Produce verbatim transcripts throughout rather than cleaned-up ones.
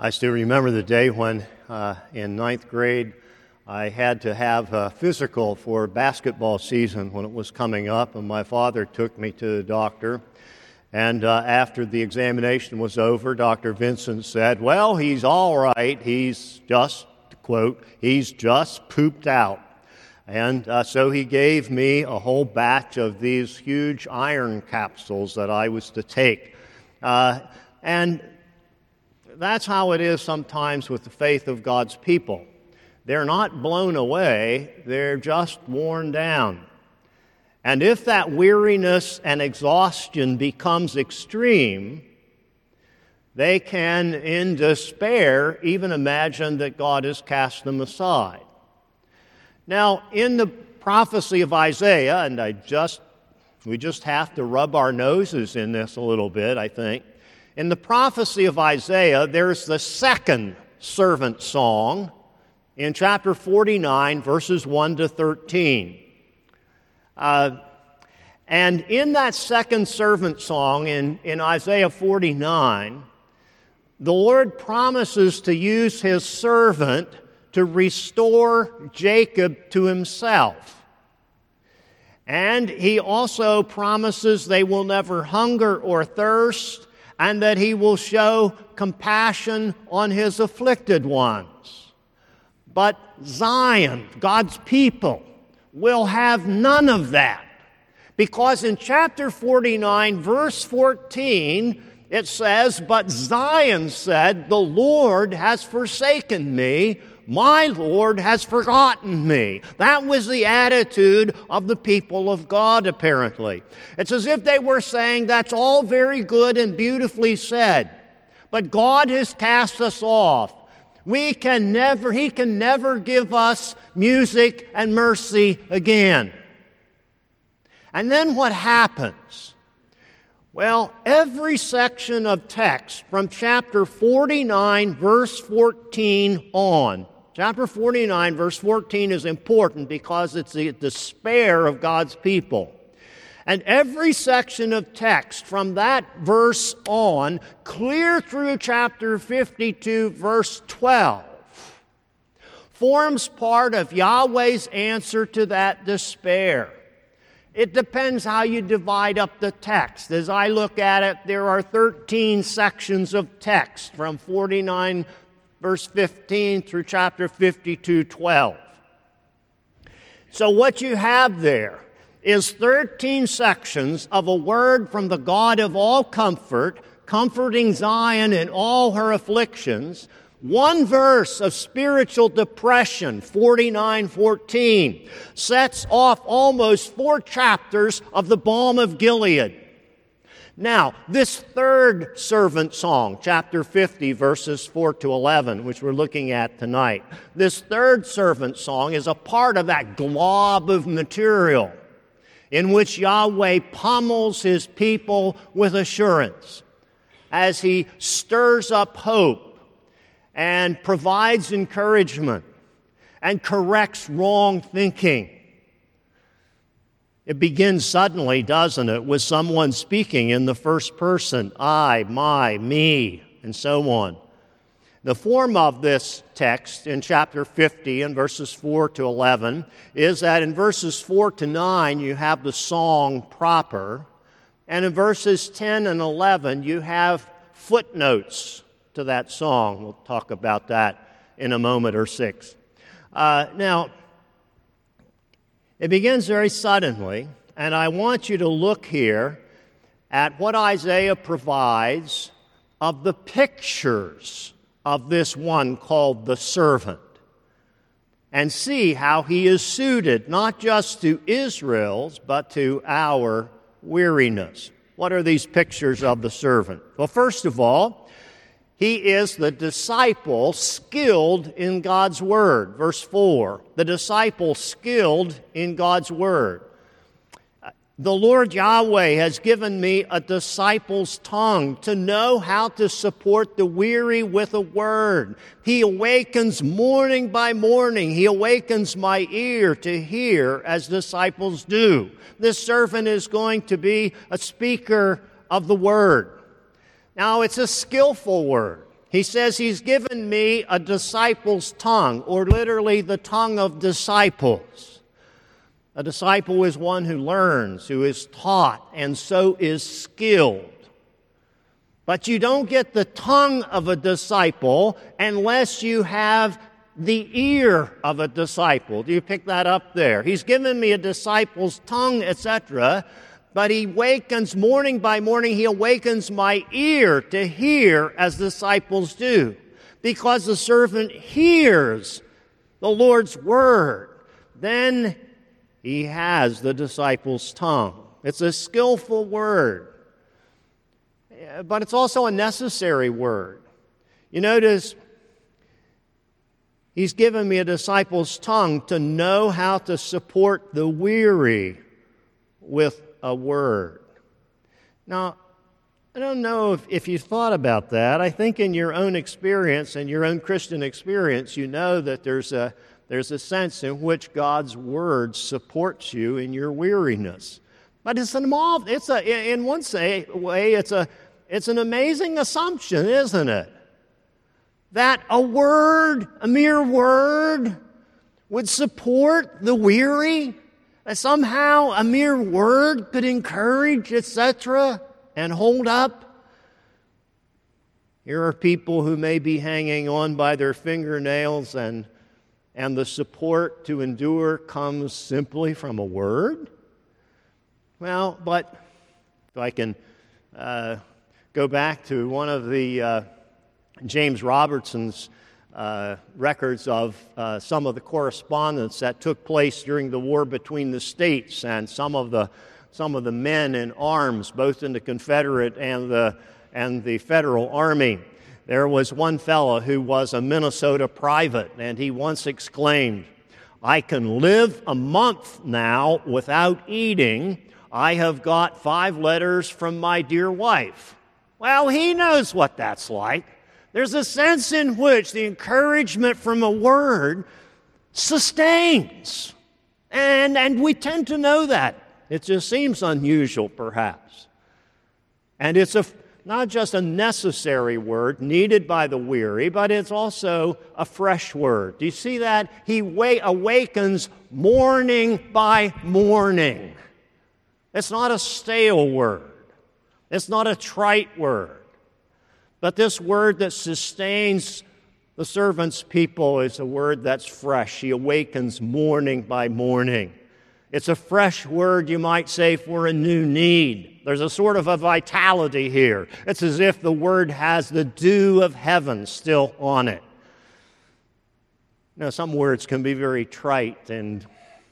I still remember the day when uh, in ninth grade I had to have a physical for basketball season when it was coming up, and my father took me to the doctor. And uh, after the examination was over, Doctor Vincent said, "Well, he's all right. He's just," quote, "he's just pooped out." And uh, so he gave me a whole batch of these huge iron capsules that I was to take. Uh, and that's how it is sometimes with the faith of God's people. They're not blown away, they're just worn down. And if that weariness and exhaustion becomes extreme, they can, in despair, even imagine that God has cast them aside. Now, in the prophecy of Isaiah, and I just, we just have to rub our noses in this a little bit, I think. In the prophecy of Isaiah, there's the second servant song in chapter forty-nine, verses one to thirteen. Uh, and in that second servant song in, in Isaiah forty-nine, the Lord promises to use His servant to restore Jacob to Himself. And He also promises they will never hunger or thirst, and that He will show compassion on His afflicted ones. But Zion, God's people, will have none of that. Because in chapter forty-nine, verse fourteen, it says, "But Zion said, 'The Lord has forsaken me. My Lord has forgotten me.'" That was the attitude of the people of God, apparently. It's as if they were saying, that's all very good and beautifully said, but God has cast us off. We can never, He can never give us music and mercy again. And then what happens? Well, every section of text from chapter forty-nine, verse fourteen on, chapter forty-nine, verse fourteen is important because it's the despair of God's people. And every section of text from that verse on, clear through chapter fifty-two, verse twelve, forms part of Yahweh's answer to that despair. It depends how you divide up the text. As I look at it, there are thirteen sections of text from forty-nine, verse fifteen through chapter fifty-two, twelve. So what you have there is thirteen sections of a word from the God of all comfort, comforting Zion in all her afflictions. One verse of spiritual depression, forty-nine fourteen, sets off almost four chapters of the balm of Gilead. Now, this third servant song, chapter fifty, verses four to eleven, which we're looking at tonight, this third servant song is a part of that glob of material in which Yahweh pummels His people with assurance as He stirs up hope and provides encouragement and corrects wrong thinking. It begins suddenly, doesn't it, with someone speaking in the first person, I, my, me, and so on. The form of this text in chapter fifty and verses four to eleven is that in verses four to nine you have the song proper, and in verses ten and eleven you have footnotes to that song. We'll talk about that in a moment or six. Uh, now, it begins very suddenly, and I want you to look here at what Isaiah provides of the pictures of this one called the servant, and see how he is suited not just to Israel's, but to our weariness. What are these pictures of the servant? Well, first of all, he is the disciple skilled in God's Word. Verse four, the disciple skilled in God's Word. The Lord Yahweh has given me a disciple's tongue to know how to support the weary with a word. He awakens morning by morning. He awakens my ear to hear as disciples do. This servant is going to be a speaker of the word. Now, it's a skillful word. He says he's given me a disciple's tongue, or literally the tongue of disciples. A disciple is one who learns, who is taught, and so is skilled. But you don't get the tongue of a disciple unless you have the ear of a disciple. Do you pick that up there? He's given me a disciple's tongue, et cetera, but he wakens, morning by morning, he awakens my ear to hear as disciples do, because the servant hears the Lord's word. Then he has the disciple's tongue. It's a skillful word, but it's also a necessary word. You notice, he's given me a disciple's tongue to know how to support the weary with a word. Now, I don't know if, if you thought about that. I think in your own experience, in your own Christian experience, you know that there's a there's a sense in which God's word supports you in your weariness. But it's an it's a in one say, way it's a it's an amazing assumption, isn't it? That a word, a mere word, would support the weary. That somehow a mere word could encourage, et cetera, and hold up. Here are people who may be hanging on by their fingernails, and, and the support to endure comes simply from a word. Well, but if I can uh, go back to one of the uh, James Robertson's Uh, records of uh, some of the correspondence that took place during the war between the states, and some of the some of the men in arms, both in the Confederate and the and the Federal Army. There was one fellow who was a Minnesota private, and he once exclaimed, "I can live a month now without eating. I have got five letters from my dear wife." Well, he knows what that's like. There's a sense in which the encouragement from a word sustains. And, and we tend to know that. It just seems unusual, perhaps. And it's a, not just a necessary word needed by the weary, but it's also a fresh word. Do you see that? He wa- awakens morning by morning. It's not a stale word. It's not a trite word. But this word that sustains the servant's people is a word that's fresh. He awakens morning by morning. It's a fresh word, you might say, for a new need. There's a sort of a vitality here. It's as if the word has the dew of heaven still on it. Now, some words can be very trite and,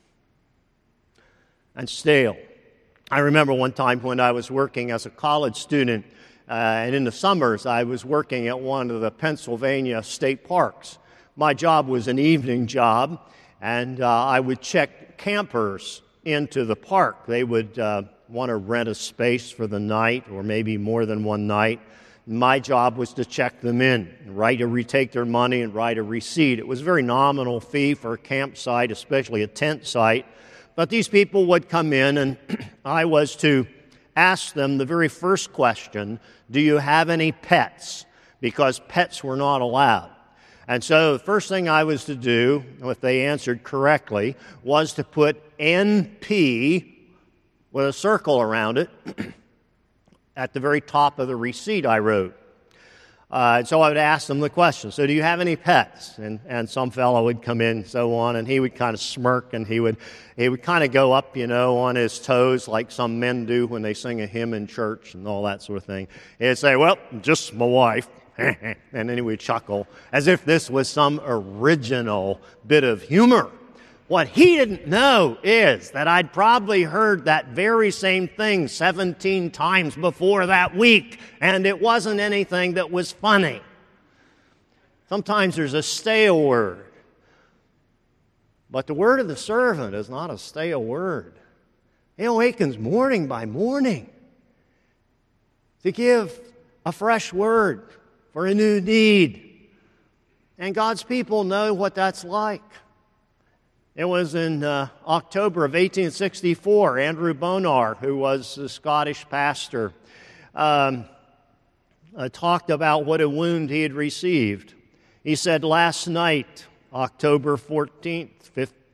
and stale. I remember one time when I was working as a college student, Uh, and in the summers, I was working at one of the Pennsylvania state parks. My job was an evening job, and uh, I would check campers into the park. They would uh, want to rent a space for the night, or maybe more than one night. My job was to check them in, write a retake their money, and write a receipt. It was a very nominal fee for a campsite, especially a tent site. But these people would come in, and I was to ask them the very first question, do you have any pets? Because pets were not allowed. And so the first thing I was to do, if they answered correctly, was to put N P with a circle around it at the very top of the receipt I wrote. Uh, and so I would ask them the question, so do you have any pets? And, and some fellow would come in and so on, and he would kind of smirk, and he would he would kind of go up, you know, on his toes like some men do when they sing a hymn in church and all that sort of thing. He'd say, well, just my wife. And then he would chuckle as if this was some original bit of humor. What he didn't know is that I'd probably heard that very same thing seventeen times before that week, and it wasn't anything that was funny. Sometimes there's a stale word, but the word of the servant is not a stale word. It awakens morning by morning to give a fresh word for a new need. And God's people know what that's like. It was in uh, October of eighteen sixty-four, Andrew Bonar, who was the Scottish pastor, um, uh, talked about what a wound he had received. He said, last night, October fourteenth,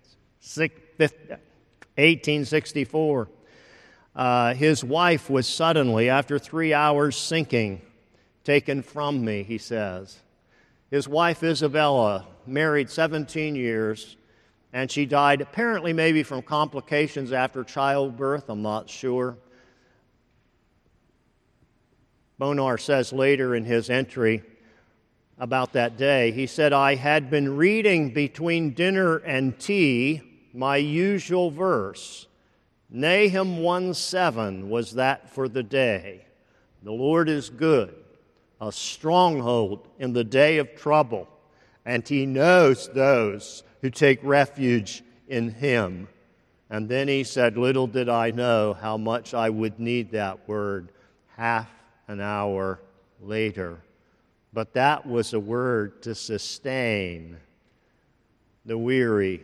eighteen sixty-four, uh, his wife was suddenly, after three hours sinking, taken from me, he says. His wife, Isabella, married seventeen years, and she died apparently maybe from complications after childbirth, I'm not sure. Bonar says later in his entry about that day, he said, I had been reading between dinner and tea my usual verse. Nahum one seven was that for the day. The Lord is good, a stronghold in the day of trouble, and he knows those who take refuge in him. And then he said, little did I know how much I would need that word half an hour later. But that was a word to sustain the weary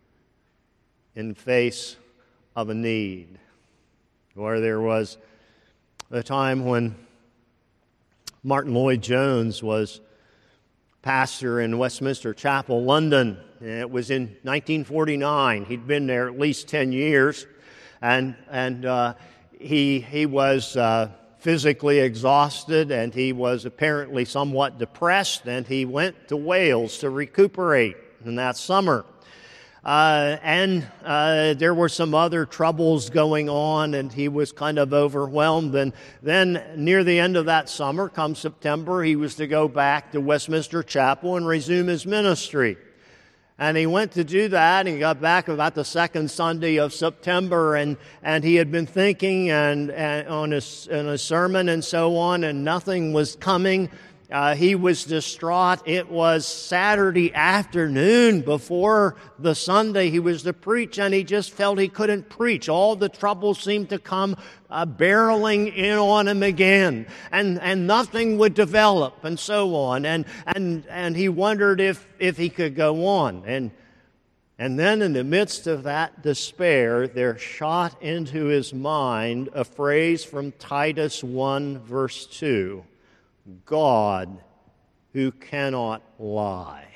in face of a need. Or there was a time when Martin Lloyd-Jones was pastor in Westminster Chapel, London. It was in nineteen forty-nine. He'd been there at least ten years, and and uh, he he was uh, physically exhausted, and he was apparently somewhat depressed, and he went to Wales to recuperate in that summer. Uh, and uh, there were some other troubles going on, and he was kind of overwhelmed. And then near the end of that summer, come September, he was to go back to Westminster Chapel and resume his ministry. And he went to do that, and he got back about the second Sunday of September, and, and he had been thinking and, and on, a, on a sermon and so on, and nothing was coming. Uh, he was distraught. It was Saturday afternoon before the Sunday he was to preach, and he just felt he couldn't preach. All the troubles seemed to come uh, barreling in on him again, and, and nothing would develop, and so on. And and and he wondered if if he could go on. And and then in the midst of that despair, there shot into his mind a phrase from Titus one, verse two. God who cannot lie.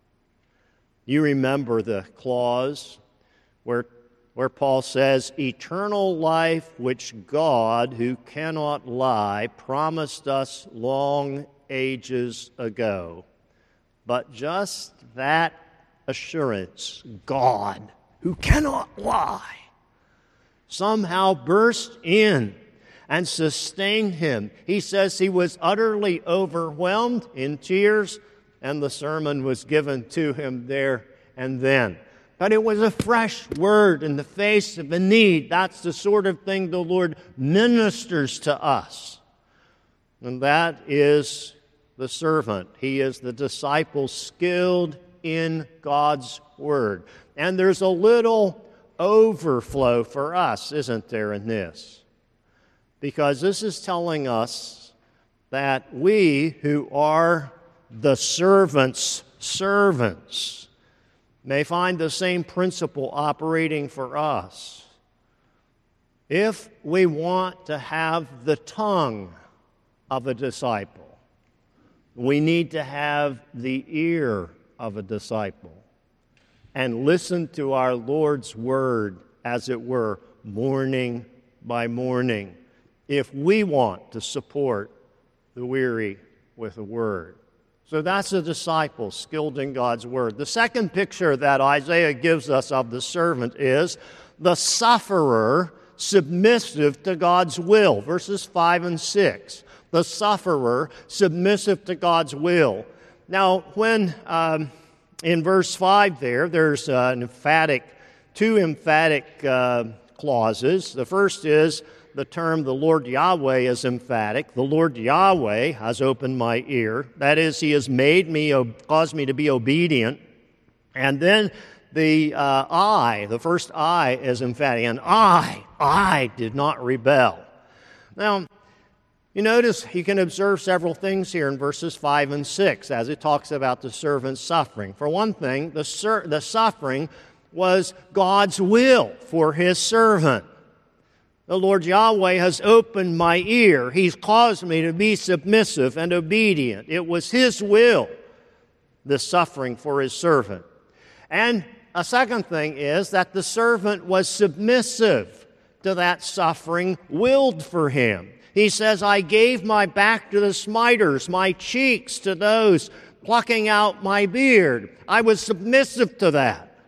You remember the clause where, where Paul says, eternal life which God who cannot lie promised us long ages ago. But just that assurance, God who cannot lie, somehow burst in and sustained him. He says he was utterly overwhelmed in tears, and the sermon was given to him there and then. But it was a fresh word in the face of a need. That's the sort of thing the Lord ministers to us. And that is the servant. He is the disciple skilled in God's word. And there's a little overflow for us, isn't there, in this? Because this is telling us that we who are the servant's servants may find the same principle operating for us. If we want to have the tongue of a disciple, we need to have the ear of a disciple and listen to our Lord's word, as it were, morning by morning, if we want to support the weary with a word. So that's a disciple skilled in God's word. The second picture that Isaiah gives us of the servant is the sufferer submissive to God's will, verses five and six. The sufferer submissive to God's will. Now, when um, in verse five there, there's uh, an emphatic, two emphatic uh, clauses. The first is the term the Lord Yahweh is emphatic. The Lord Yahweh has opened my ear. That is, he has made me, caused me to be obedient. And then the uh, I, the first I is emphatic. And I, I did not rebel. Now, you notice you can observe several things here in verses five and six as it talks about the servant's suffering. For one thing, the, sur- the suffering was God's will for his servant. The Lord Yahweh has opened my ear. He's caused me to be submissive and obedient. It was His will, the suffering for His servant. And a second thing is that the servant was submissive to that suffering willed for him. He says, I gave my back to the smiters, my cheeks to those plucking out my beard. I was submissive to that.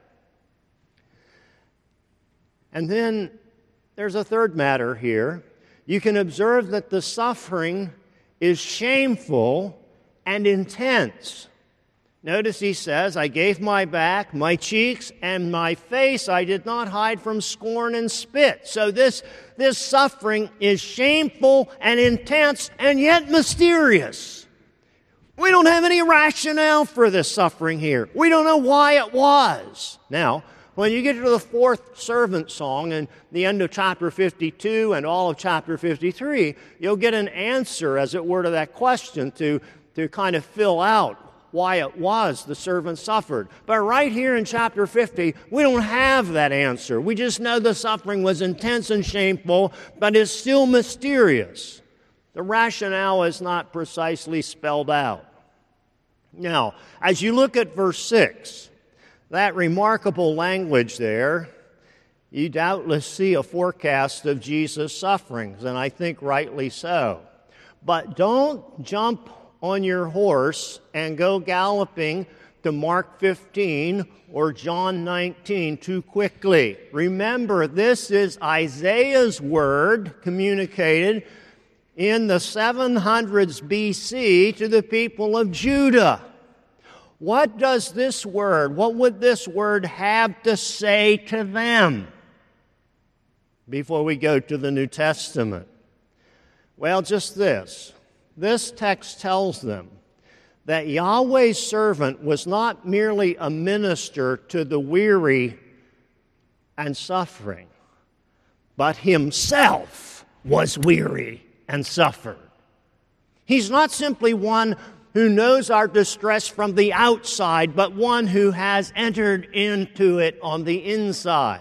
And then there's a third matter here. You can observe that the suffering is shameful and intense. Notice he says, I gave my back, my cheeks, and my face I did not hide from scorn and spit. So this, this suffering is shameful and intense and yet mysterious. We don't have any rationale for this suffering here. We don't know why it was. Now, when you get to the fourth servant song and the end of chapter fifty-two and all of chapter fifty-three, you'll get an answer, as it were, to that question to, to kind of fill out why it was the servant suffered. But right here in chapter fifty, we don't have that answer. We just know the suffering was intense and shameful, but it's still mysterious. The rationale is not precisely spelled out. Now, as you look at verse six, that remarkable language there, you doubtless see a forecast of Jesus' sufferings, and I think rightly so. But don't jump on your horse and go galloping to Mark fifteen or John nineteen too quickly. Remember, this is Isaiah's word communicated in the seven hundreds B C to the people of Judah. What does this word, what would this word have to say to them before we go to the New Testament? Well, just this. This text tells them that Yahweh's servant was not merely a minister to the weary and suffering, but himself was weary and suffered. He's not simply one who knows our distress from the outside, but one who has entered into it on the inside.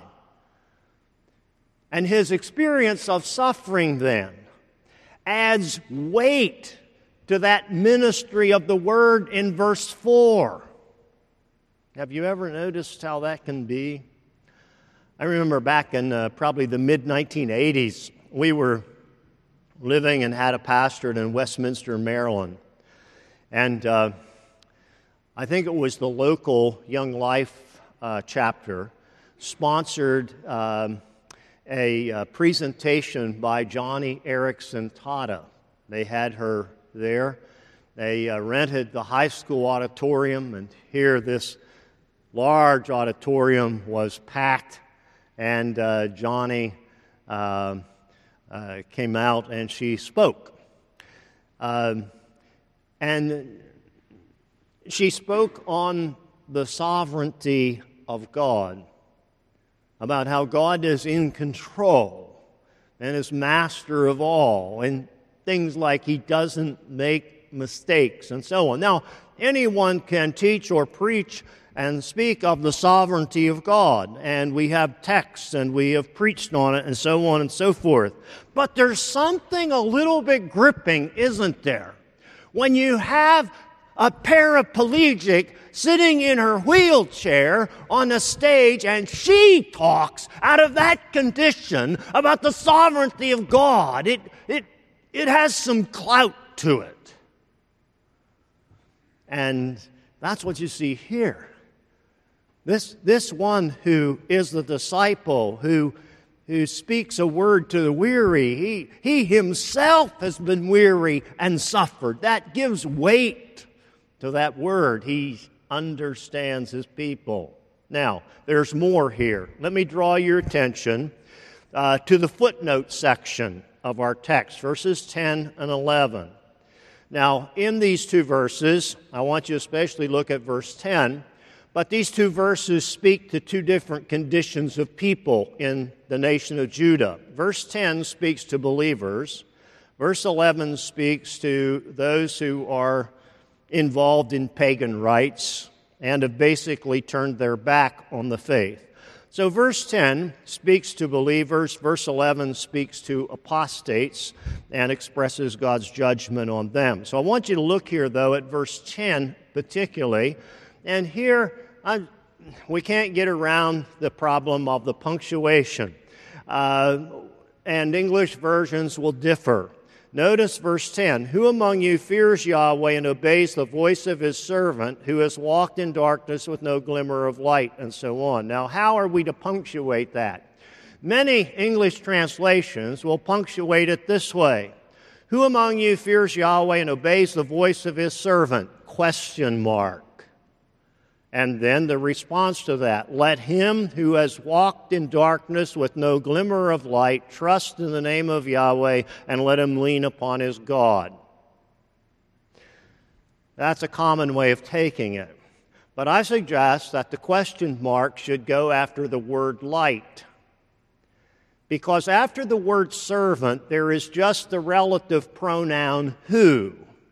And his experience of suffering then adds weight to that ministry of the word in verse four. Have you ever noticed how that can be? I remember back in uh, probably the mid nineteen eighties, we were living and had a pastorate in Westminster, Maryland. And uh, I think it was the local Young Life uh, chapter sponsored um, a uh, presentation by Joni Eareckson Tada. They had her there. They uh, rented the high school auditorium, and here this large auditorium was packed, and uh, Joni uh, uh, came out and she spoke. Um, and she spoke on the sovereignty of God, about how God is in control and is master of all, and things like He doesn't make mistakes and so on. Now, anyone can teach or preach and speak of the sovereignty of God, and we have texts and we have preached on it and so on and so forth. But there's something a little bit gripping, isn't there? When you have a paraplegic sitting in her wheelchair on a stage, and she talks out of that condition about the sovereignty of God. It, it, it has some clout to it. And that's what you see here. This, this one who is the disciple, who, who speaks a word to the weary, he, he himself has been weary and suffered. That gives weight to that word. He understands his people. Now, there's more here. Let me draw your attention uh, to the footnote section of our text, verses ten and eleven. Now, in these two verses, I want you to especially look at verse ten, but these two verses speak to two different conditions of people in the nation of Judah. Verse ten speaks to believers. Verse eleven speaks to those who are involved in pagan rites and have basically turned their back on the faith. So verse ten speaks to believers, verse eleven speaks to apostates and expresses God's judgment on them. So I want you to look here, though, at verse ten particularly. And here, I, we can't get around the problem of the punctuation. Uh, and English versions will differ. Notice verse ten, who among you fears Yahweh and obeys the voice of his servant who has walked in darkness with no glimmer of light, and so on. Now, how are we to punctuate that? Many English translations will punctuate it this way. Who among you fears Yahweh and obeys the voice of his servant? Question mark. And then the response to that, let him who has walked in darkness with no glimmer of light trust in the name of Yahweh and let him lean upon his God. That's a common way of taking it. But I suggest that the question mark should go after the word light. Because after the word servant, there is just the relative pronoun who.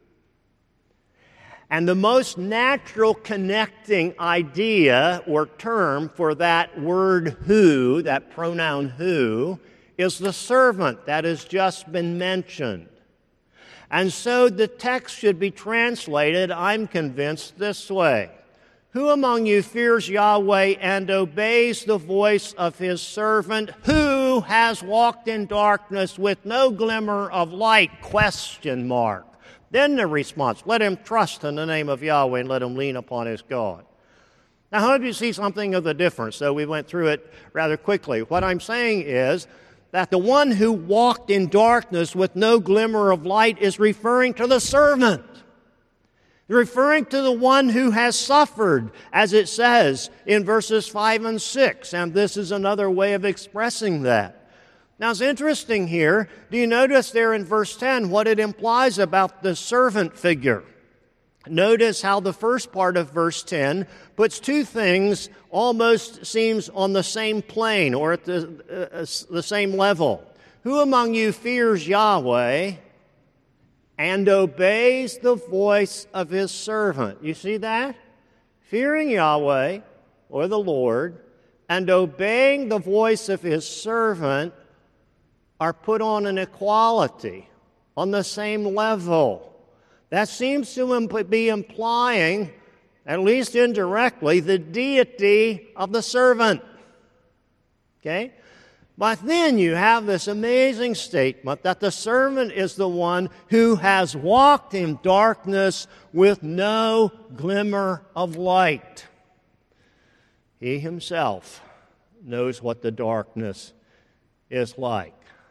And the most natural connecting idea or term for that word who, that pronoun who, is the servant that has just been mentioned. And so the text should be translated, I'm convinced, this way. Who among you fears Yahweh and obeys the voice of his servant who has walked in darkness with no glimmer of light? Question mark. Then the response, let him trust in the name of Yahweh and let him lean upon his God. Now, I hope you see something of the difference, so we went through it rather quickly. What I'm saying is that the one who walked in darkness with no glimmer of light is referring to the servant. Referring to the one who has suffered, as it says in verses five and six, and this is another way of expressing that. Now, it's interesting here. Do you notice there in verse ten what it implies about the servant figure? Notice how the first part of verse ten puts two things almost seems on the same plane or at the, uh, the same level. Who among you fears Yahweh and obeys the voice of his servant? You see that? Fearing Yahweh, or the Lord, and obeying the voice of his servant are put on an equality, on the same level. That seems to be implying, at least indirectly, the deity of the servant. Okay? But then you have this amazing statement that the servant is the one who has walked in darkness with no glimmer of light. He himself knows what the darkness is like.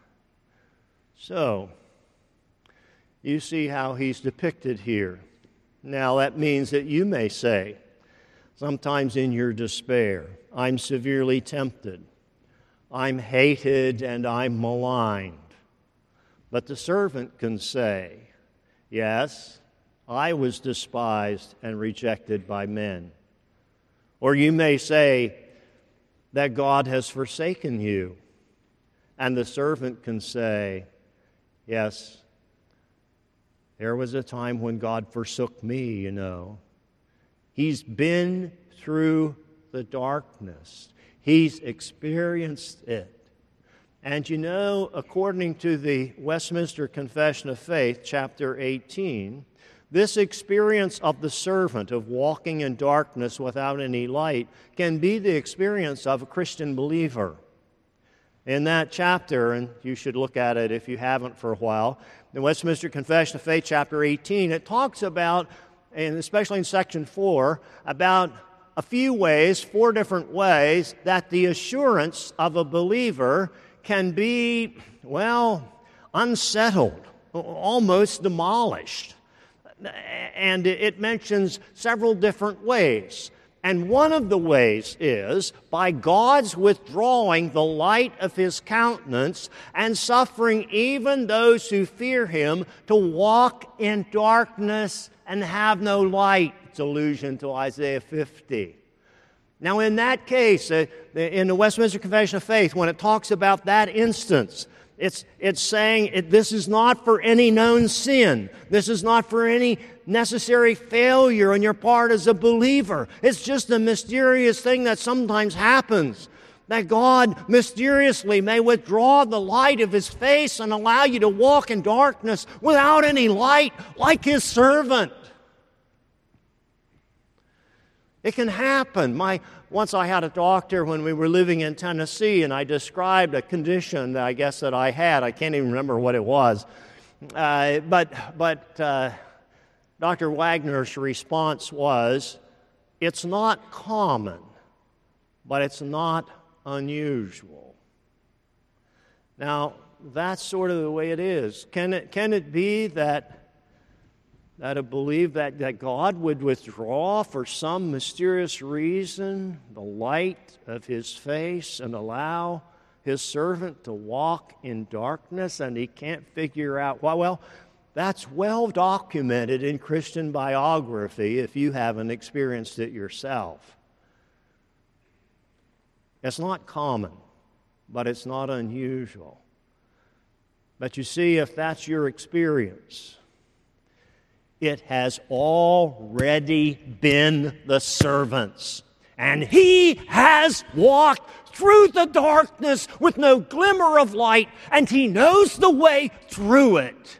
So, you see how he's depicted here. Now, that means that you may say, sometimes in your despair, I'm severely tempted. I'm hated and I'm maligned. But the servant can say, yes, I was despised and rejected by men. Or you may say that God has forsaken you. And the servant can say, yes, there was a time when God forsook me, you know. He's been through the darkness. He's experienced it. And you know, according to the Westminster Confession of Faith, chapter eighteen, this experience of the servant of walking in darkness without any light can be the experience of a Christian believer. In that chapter, and you should look at it if you haven't for a while, the Westminster Confession of Faith, chapter eighteen, it talks about, and especially in section four, about a few ways, four different ways, that the assurance of a believer can be, well, unsettled, almost demolished. And it mentions several different ways. And one of the ways is by God's withdrawing the light of his countenance and suffering even those who fear him to walk in darkness and have no light. It's allusion to Isaiah fifty. Now, in that case, uh, in the Westminster Confession of Faith, when it talks about that instance, It's, it's saying it, this is not for any known sin. This is not for any necessary failure on your part as a believer. It's just a mysterious thing that sometimes happens. that God mysteriously may withdraw the light of His face and allow you to walk in darkness without any light, like His servant. It can happen. My, once I had a doctor when we were living in Tennessee, and I described a condition that I guess that I had. I can't even remember what it was. Uh, but but uh, Doctor Wagner's response was, it's not common, but it's not unusual. Now, that's sort of the way it is. Can it, can it be that that I believe that, that God would withdraw for some mysterious reason the light of His face and allow His servant to walk in darkness, and he can't figure out why? Well, that's well documented in Christian biography if you haven't experienced it yourself. It's not common, but it's not unusual. But you see, if that's your experience, it has already been the servant's. And he has walked through the darkness with no glimmer of light, and he knows the way through it.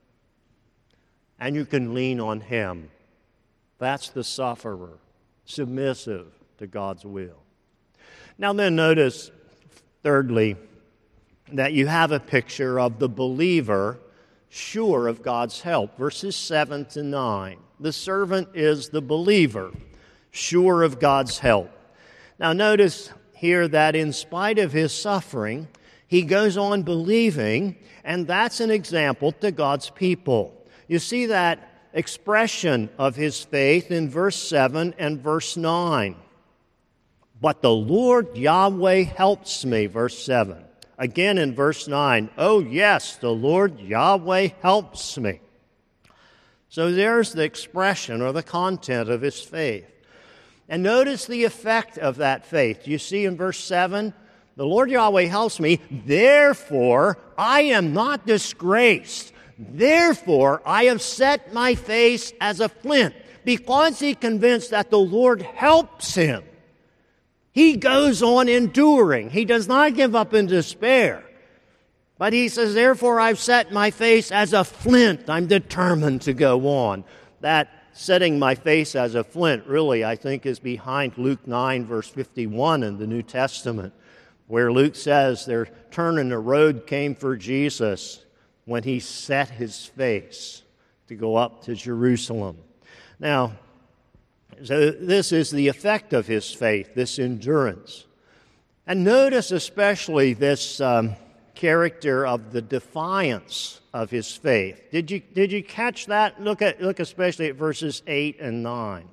And you can lean on him. That's the sufferer, submissive to God's will. Now then, notice, thirdly, that you have a picture of the believer sure of God's help. Verses seven to nine. The servant is the believer, sure of God's help. Now notice here that in spite of his suffering, he goes on believing, and that's an example to God's people. You see that expression of his faith in verse seven and verse nine. But the Lord Yahweh helps me, verse seven. Again in verse nine, oh yes, the Lord Yahweh helps me. So there's the expression or the content of his faith. And notice the effect of that faith. You see in verse seven, the Lord Yahweh helps me, therefore I am not disgraced. Therefore I have set my face as a flint, because he's convinced that the Lord helps him. He goes on enduring. He does not give up in despair. But he says, therefore I've set my face as a flint. I'm determined to go on. That setting my face as a flint really, I think, is behind Luke nine, verse fifty-one in the New Testament, where Luke says their turn in the road came for Jesus when he set his face to go up to Jerusalem. Now, so this is the effect of his faith, this endurance. And notice especially this um, character of the defiance of his faith. Did you did you catch that? Look at look especially at verses eight and nine.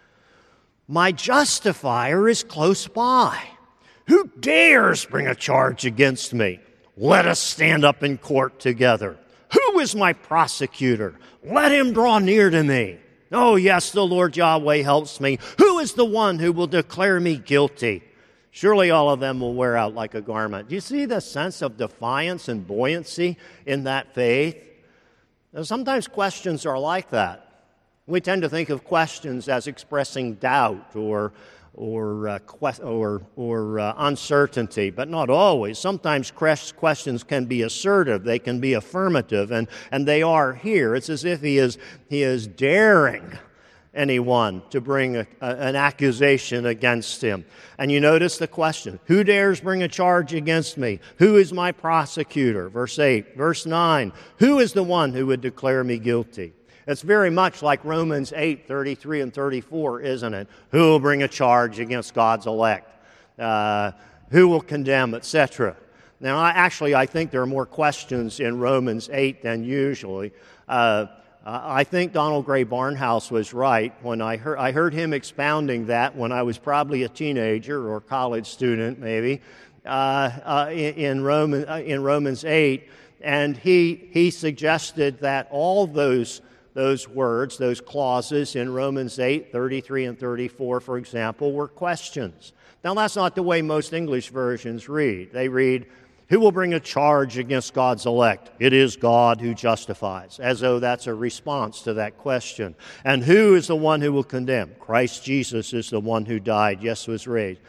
My justifier is close by. Who dares bring a charge against me? Let us stand up in court together. Who is my prosecutor? Let him draw near to me. Oh, yes, the Lord Yahweh helps me. Who is the one who will declare me guilty? Surely all of them will wear out like a garment. Do you see the sense of defiance and buoyancy in that faith? Now, sometimes questions are like that. We tend to think of questions as expressing doubt or or uh, que- or, or uh, uncertainty, but not always. Sometimes questions can be assertive, they can be affirmative, and, and they are here. It's as if he is he is daring anyone to bring a, a, an accusation against him. And you notice the question, who dares bring a charge against me? Who is my prosecutor? Verse eight. Verse nine, who is the one who would declare me guilty? It's very much like Romans eight, thirty-three and thirty-four, isn't it? Who will bring a charge against God's elect? Uh, who will condemn, et cetera. Now, I, actually, I think there are more questions in Romans eight than usually. Uh, I think Donald Gray Barnhouse was right when I heard, I heard him expounding that when I was probably a teenager or college student, maybe, uh, uh, in, in, Roman, uh, in Romans eight. And he, he suggested that all those Those words, those clauses in Romans eight, thirty-three and thirty-four, for example, were questions. Now, that's not the way most English versions read. They read, who will bring a charge against God's elect? It is God who justifies, as though that's a response to that question. And who is the one who will condemn? Christ Jesus is the one who died, yes, was raised.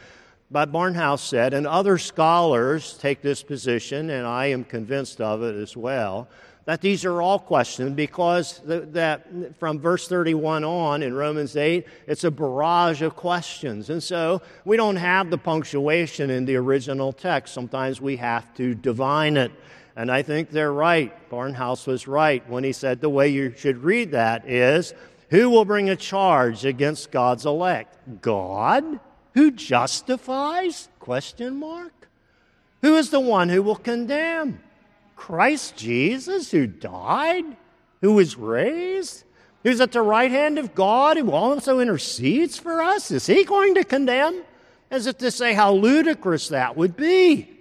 But Barnhouse said, and other scholars take this position, and I am convinced of it as well, that these are all questions because th- that from verse thirty-one on in Romans eight, it's a barrage of questions. And so we don't have the punctuation in the original text. Sometimes we have to divine it. And I think they're right. Barnhouse was right when he said the way you should read that is, who will bring a charge against God's elect? God? Who justifies? Question mark. Who is the one who will condemn? Christ Jesus, who died, who was raised, who's at the right hand of God, who also intercedes for us. Is he going to condemn? As if to say how ludicrous that would be.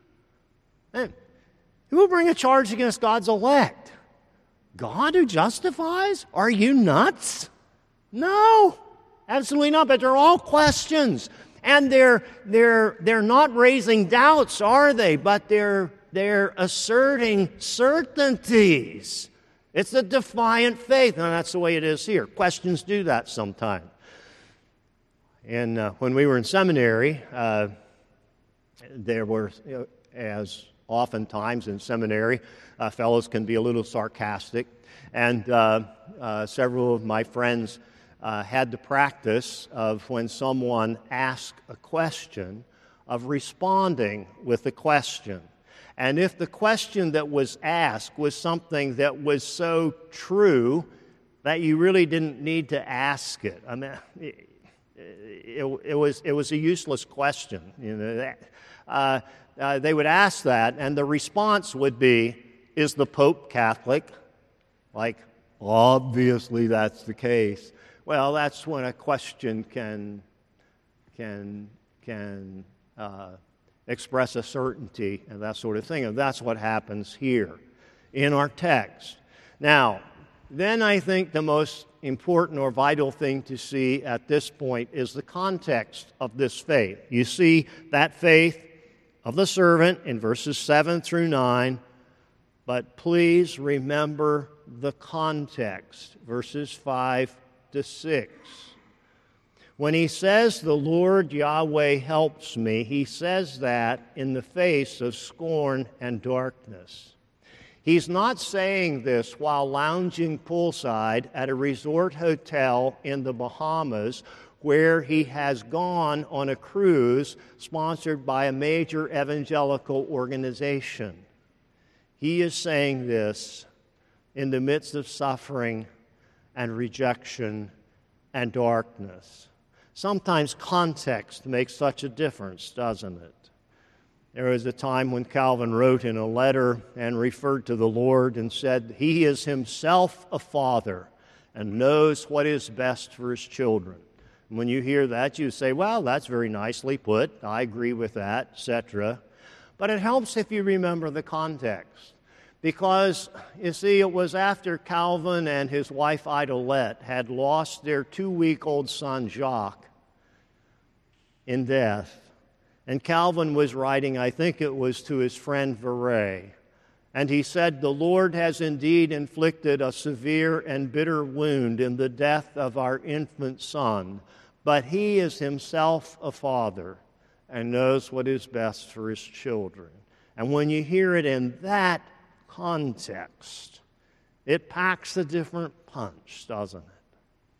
And who will bring a charge against God's elect? God who justifies? Are you nuts? No, absolutely not. But they're all questions. And they're, they're, they're not raising doubts, are they? But they're, they're asserting certainties. It's a defiant faith, and that's the way it is here. Questions do that sometimes. And uh, when we were in seminary, uh, there were, you know, as oftentimes in seminary, uh, fellows can be a little sarcastic, and uh, uh, several of my friends uh, had the practice of when someone asked a question, of responding with a question. And if the question that was asked was something that was so true that you really didn't need to ask it, I mean, it, it, it was it was a useless question. You know, that, uh, uh, they would ask that, and the response would be, "Is the Pope Catholic?" Like, obviously that's the case. Well, that's when a question can can can. Uh, express a certainty and that sort of thing. And that's what happens here in our text. Now, then I think the most important or vital thing to see at this point is the context of this faith. You see that faith of the servant in verses seven through nine, but please remember the context, verses five to six. When he says, "The Lord Yahweh helps me," he says that in the face of scorn and darkness. He's not saying this while lounging poolside at a resort hotel in the Bahamas where he has gone on a cruise sponsored by a major evangelical organization. He is saying this in the midst of suffering and rejection and darkness. Sometimes context makes such a difference, doesn't it? There was a time when Calvin wrote in a letter and referred to the Lord and said, "He is himself a father and knows what is best for his children." And when you hear that, you say, well, that's very nicely put. I agree with that, et cetera. But it helps if you remember the context. Because, you see, it was after Calvin and his wife Idolette had lost their two-week-old son Jacques in death. And Calvin was writing, I think it was to his friend Verret. And he said, "The Lord has indeed inflicted a severe and bitter wound in the death of our infant son, but he is himself a father and knows what is best for his children." And when you hear it in that context, it packs a different punch, doesn't it?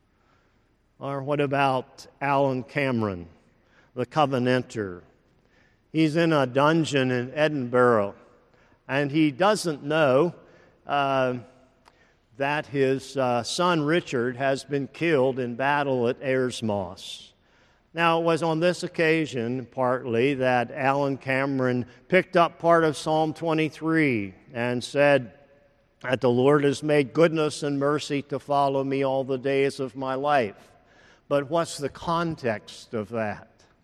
Or what about Alan Cameron, the Covenanter? He's in a dungeon in Edinburgh, and he doesn't know uh, that his uh, son Richard has been killed in battle at Ayers Moss. Now, it was on this occasion, partly, that Alan Cameron picked up part of Psalm twenty-three and said that the Lord has made goodness and mercy to follow me all the days of my life. But what's the context of that?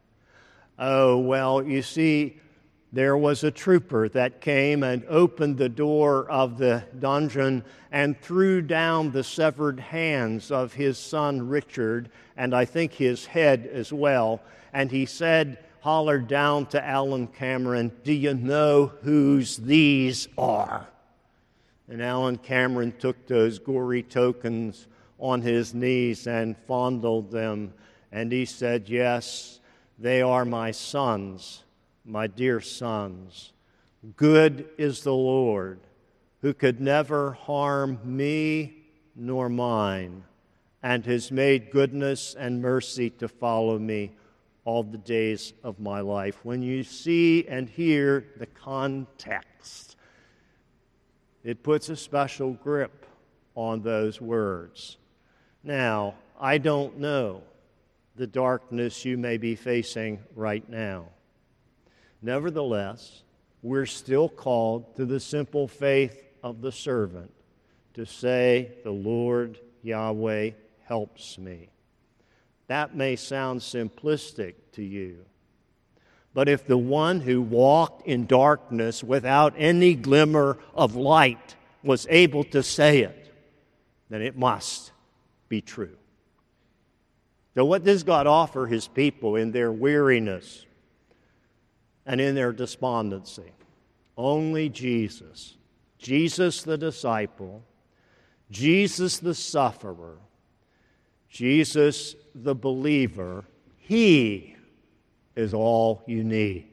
Oh, well, you see, there was a trooper that came and opened the door of the dungeon and threw down the severed hands of his son Richard, and I think his head as well. And he said, hollered down to Alan Cameron, "Do you know whose these are?" And Alan Cameron took those gory tokens on his knees and fondled them. And he said, "Yes, They are my sons, my dear sons. Good is the Lord, who could never harm me nor mine, and has made goodness and mercy to follow me all the days of my life. When you see and hear the context, it puts a special grip on those words. Now, I don't know the darkness you may be facing right now. Nevertheless, we're still called to the simple faith of the servant to say, the Lord Yahweh helps me. That may sound simplistic to you, but if the one who walked in darkness without any glimmer of light was able to say it, then it must be true. So what does God offer his people in their weariness and in their despondency? Only Jesus. Jesus the disciple, Jesus the sufferer, Jesus the believer. He is all you need.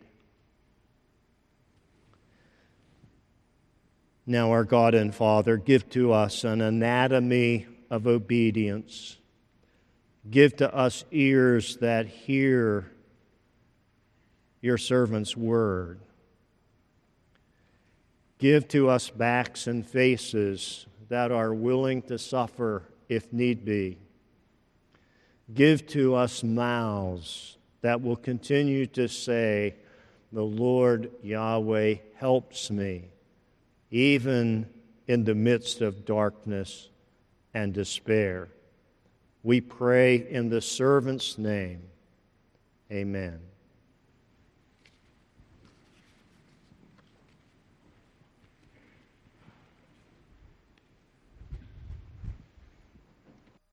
Now, our God and Father, give to us an anatomy of obedience. Give to us ears that hear your servant's word. Give to us backs and faces that are willing to suffer if need be. Give to us mouths that will continue to say, the Lord Yahweh helps me, even in the midst of darkness and despair. We pray in the servant's name. Amen.